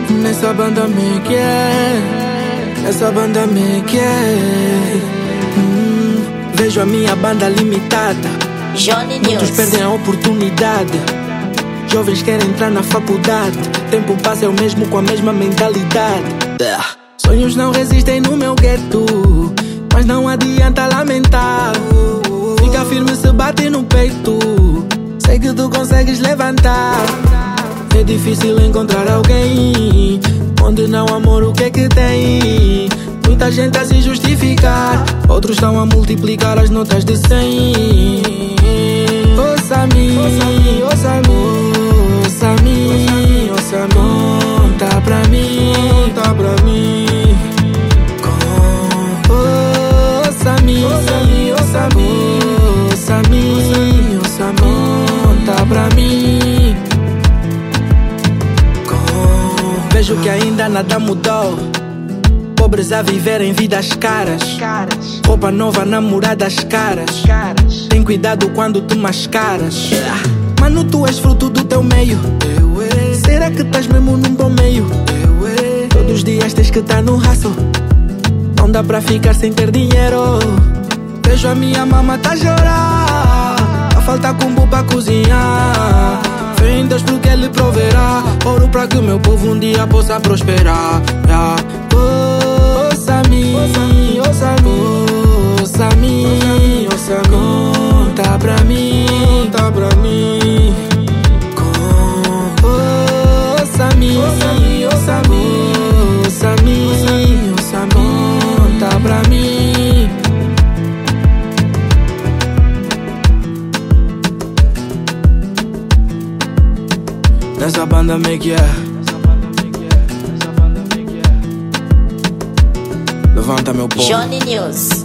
Nessa banda me quer, nessa banda me quer. Vejo a minha banda limitada. Johnny Muitos News. perdem a oportunidade. Jovens querem entrar na faculdade. Tempo passa, é o mesmo com a mesma mentalidade. Sonhos não resistem no meu gueto, mas não adianta lamentar. Fica firme, se bate no peito. Sei que tu consegues levantar. É difícil encontrar alguém onde não amor, o que é que tem? Muita gente a se justificar, outros estão a multiplicar as notas de 100. Ouça-me, ouça-me, ouça-me, ouça-me, ouça-me. Conta pra mim, conta pra mim. Ouça-me, ouça-me, ouça-me, ouça-me, ouça-me. Conta pra mim. Vejo que ainda nada mudou. Pobres a viverem vidas caras. Roupa nova, namoradas caras. Tem cuidado quando tu mascaras. Mano, tu és fruto do teu meio. Será que estás mesmo num bom meio? Todos os dias tens que estar no hustle. Não dá pra ficar sem ter dinheiro. Vejo a minha mama tá a chorar. A falta combo pra cozinhar. Fé em Deus porque Ele proverá. Oro pra que o meu povo um dia possa prosperar. Ouça-me, ouça-me, ouça-me, ouça-me. Conta pra mim, conta pra mim. Ouça-me, ouça-me, ouça-me, ouça-me, ouça-me. Conta pra mim. Nessa banda me quer. Levanta meu povo. Johnny News.